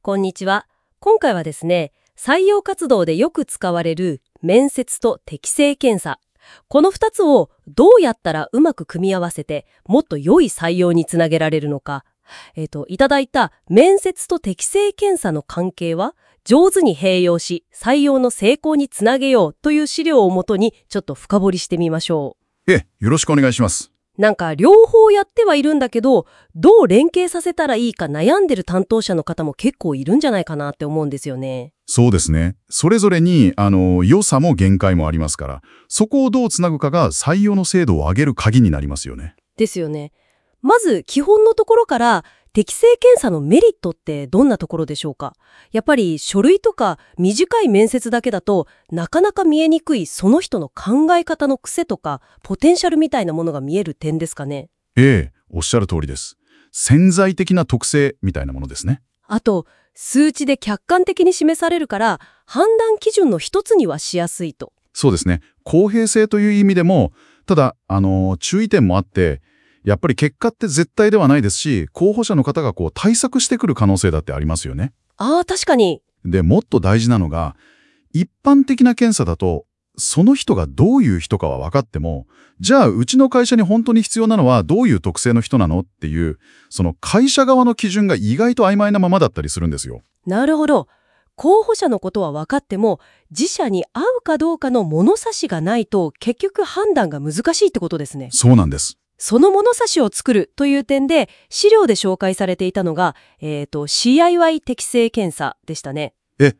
こんにちは。今回はですね、採用活動でよく使われる面接と適性検査。この2つをどうやったらうまく組み合わせてもっと良い採用につなげられるのか。いただいた面接と適性検査の関係は上手に併用し採用の成功につなげようという資料をもとにちょっと深掘りしてみましょよろしくお願いします。 なんか両方やってはいるんだけど、どう連携させたらいいか悩んでる担当者の方も結構いるんじゃないかなって思うんですよね。 そうですね。それぞれに良さも限界もありますから、そこをどうつなぐかが採用の精度を上げる鍵になりますよね。 ですよね。まず基本のところから適性検査のメリットってどんなところでしょうか。やっぱり書類とか短い面接だけだとなかなか見えにくいその人の考え方の癖とかポテンシャルみたいなものが見える点ですかね。 おっしゃる通りです。潜在的な特性みたいなものですね。 あと数値で客観的に示されるから判断基準の一つにはしやすいと。 そうですね。公平性という意味でも、ただ注意点もあって、やっぱり結果って絶対ではないですし、候補者の方が対策してくる可能性だってありますよね。 確かに。 で、もっと大事なのが、一般的な検査だと、その人がどういう人かは分かっても、じゃあうちの会社に本当に必要なのはどういう特性の人なのっていう、その会社側の基準が意外と曖昧なままだったりするんですよ。 なるほど。候補者のことは分かっても自社に合うかどうかの物差しがないと結局判断が難しいってことですね。 そうなんです。 その物差しを作るという点で資料で紹介されていたのが、CIY 適性検査でしたね。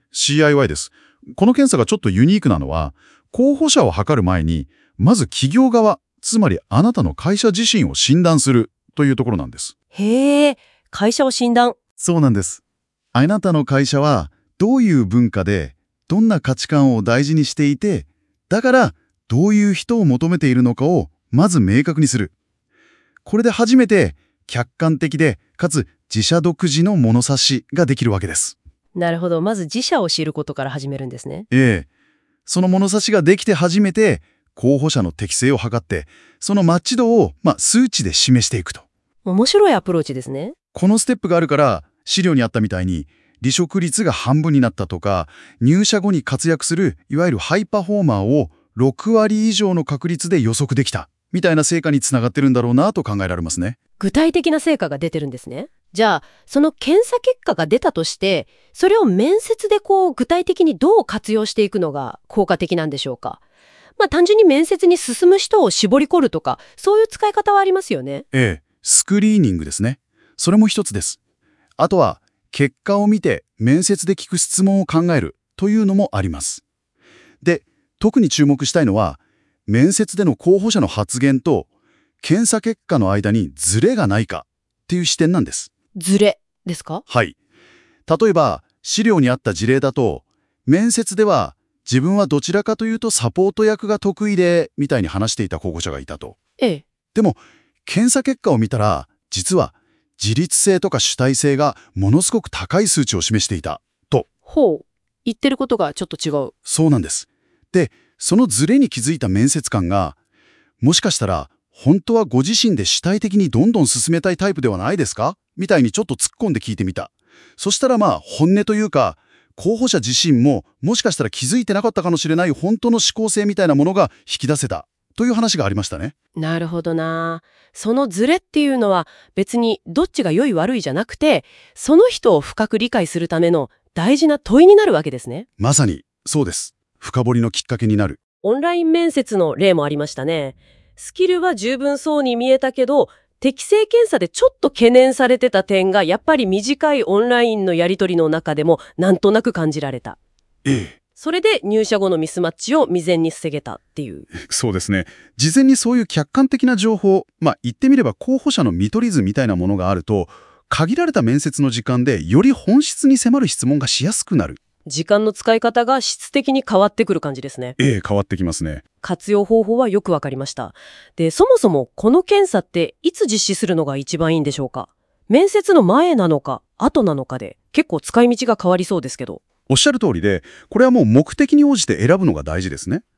CIY です。この検査がちょっとユニークなのは、候補者を測る前に、まず企業側、つまりあなたの会社自身を診断するというところなんです。 へえ、会社を診断。 そうなんです。あなたの会社はどういう文化で、どんな価値観を大事にしていて、だからどういう人を求めているのかをまず明確にする。これで初めて客観的で、かつ自社独自の物差しができるわけです。 なるほど。まず自社を知ることから始めるんですね。 その物差しができて初めて候補者の適性を測って、そのマッチ度を数値で示していくと。 面白いアプローチですね。 このステップがあるから資料にあったみたいに離職率が半分になったとか、入社後に活躍するいわゆるハイパフォーマーを6割以上の確率で予測できたみたいな成果につながってるんだろうなと考えられますね。 具体的な成果が出てるんですね。じゃあその検査結果が出たとしてそれを面接で具体的にどう活用していくのが効果的なんでしょうか。単純に面接に進む人を絞り込るとかそういう使い方はありますよね。 スクリーニングですね。それも一つです。あとは結果を見て面接で聞く質問を考えるというのもあります。で、特に注目したいのは面接での候補者の発言と検査結果の間にズレがないかっていう視点なんです。 ズレですか？ はい。例えば資料にあった事例だと、面接では自分はどちらかというとサポート役が得意でみたいに話していた候補者がいたと。でも検査結果を見たら実は自律性とか主体性がものすごく高い数値を示していたと。 言ってることがちょっと違う。 そうなんです。で、そのズレに気づいた面接官が、もしかしたら本当はご自身で主体的にどんどん進めたいタイプではないですかみたいにちょっと突っ込んで聞いてみた。そしたら本音というか、候補者自身ももしかしたら気づいてなかったかもしれない本当の思考性みたいなものが引き出せたという話がありましたね。 なるほどな。そのズレっていうのは別にどっちが良い悪いじゃなくて、その人を深く理解するための大事な問いになるわけですね。 まさにそうです。深掘りのきっかけになる。 オンライン面接の例もありましたね。スキルは十分そうに見えたけど、適性検査でちょっと懸念されてた点がやっぱり短いオンラインのやり取りの中でもなんとなく感じられた。それで入社後のミスマッチを未然に防げたっていう。 そうですね。事前にそういう客観的な情報、言ってみれば候補者の見取り図みたいなものがあると、限られた面接の時間でより本質に迫る質問がしやすくなる。 時間の使い方が質的に変わってくる感じですね。 変わってきますね。 活用方法はよくわかりました。で、そもそもこの検査っていつ実施するのが一番いいんでしょうか？面接の前なのか後なのかで結構使い道が変わりそうですけど。 おっしゃる通りで、これはもう目的に応じて選ぶのが大事ですね。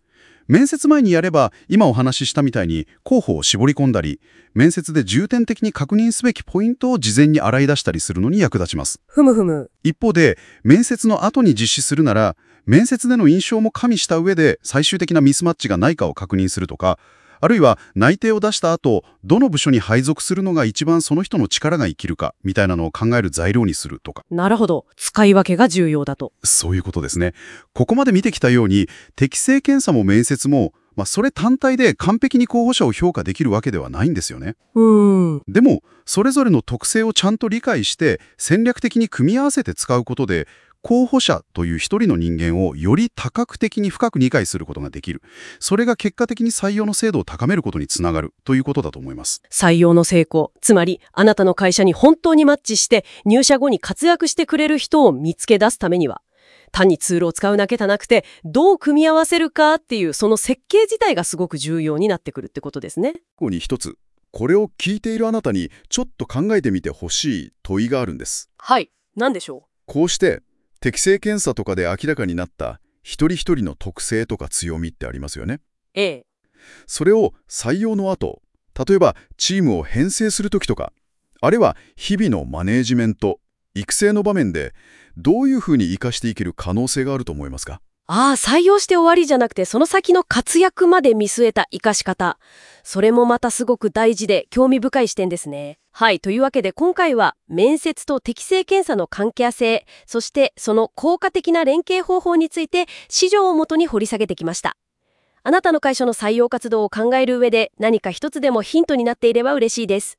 面接前にやれば、今お話ししたみたいに候補を絞り込んだり、面接で重点的に確認すべきポイントを事前に洗い出したりするのに役立ちます。 ふむふむ。 一方で、面接の後に実施するなら、面接での印象も加味した上で最終的なミスマッチがないかを確認するとか、あるいは内定を出した後、どの部署に配属するのが一番その人の力が生きるかみたいなのを考える材料にするとか。 なるほど。使い分けが重要だと。 そういうことですね。ここまで見てきたように、適性検査も面接も、それ単体で完璧に候補者を評価できるわけではないんですよね。でも、それぞれの特性をちゃんと理解して、戦略的に組み合わせて使うことで、候補者という一人の人間をより多角的に深く理解することができる。それが結果的に採用の精度を高めることにつながるということだと思います。 採用の成功、つまりあなたの会社に本当にマッチして入社後に活躍してくれる人を見つけ出すためには、単にツールを使うだけじゃなくて、どう組み合わせるかっていうその設計自体がすごく重要になってくるってことですね。 ここに一つ、これを聞いているあなたにちょっと考えてみてほしい問いがあるんです。 はい、何でしょこうして適性検査とかで明らかになった一人一人の特性とか強みってありますよね。それを採用の後、例えばチームを編成するときとか、あるいは日々のマネージメント、育成の場面でどういうふうに活かしていける可能性があると思いますか？ 採用して終わりじゃなくて、その先の活躍まで見据えた活かし方。それもまたすごく大事で興味深い視点ですね。はい、というわけで今回は面接と適性検査の関係性、そしてその効果的な連携方法について市場をもとに掘り下げてきました。あなたの会社の採用活動を考える上で何か一つでもヒントになっていれば嬉しいです。